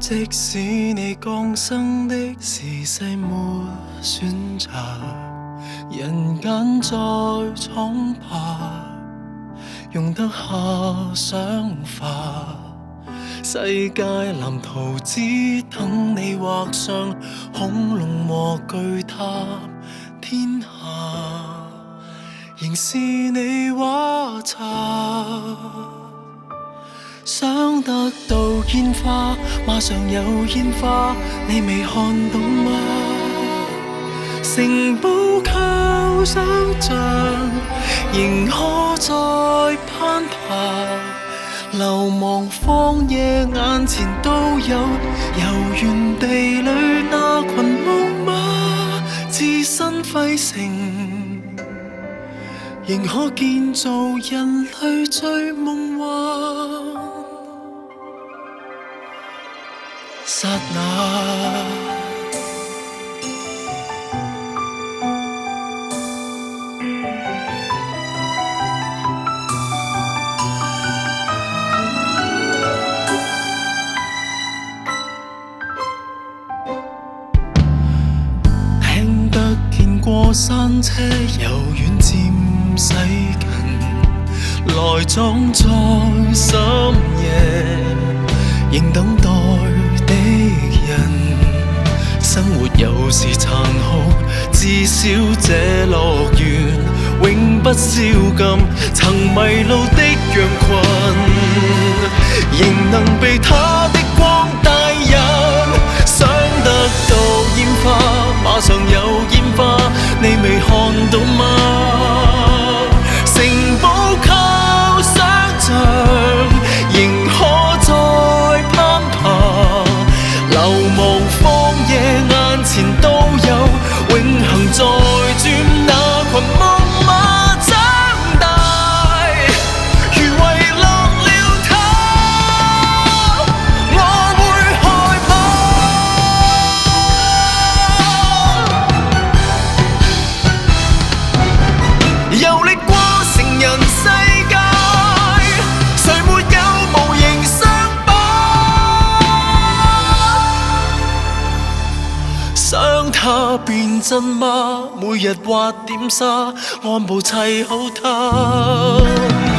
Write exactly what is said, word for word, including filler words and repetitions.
即使你降生的時勢沒選擇，人間再闖吧，容得下想法。世界藍圖只等你畫上恐龍和巨塔，天下仍是你畫冊。想得到煙花，馬上有煙花，你未看到嗎？城堡靠想像，仍可再攀爬。流亡荒野眼前都有，遊園地裏那群木馬，置身廢城，仍可建造人類最夢幻。剎那聽得見過山車由遠漸駛近，來裝在深夜，仍等待的人。生活有時殘酷，至少這樂園永不宵禁。曾迷路的羊群，仍能被它的光帶引。想得到煙花，馬上有煙花，你未看到嗎？城堡靠想像，仍可再攀爬。流亡荒野眼前都有，永恆在轉那群木馬長大。如遺落了它，我會害怕。遊歷過成人世界，誰沒有無形傷疤？想它變真嗎？每日畫點沙，按部砌好它。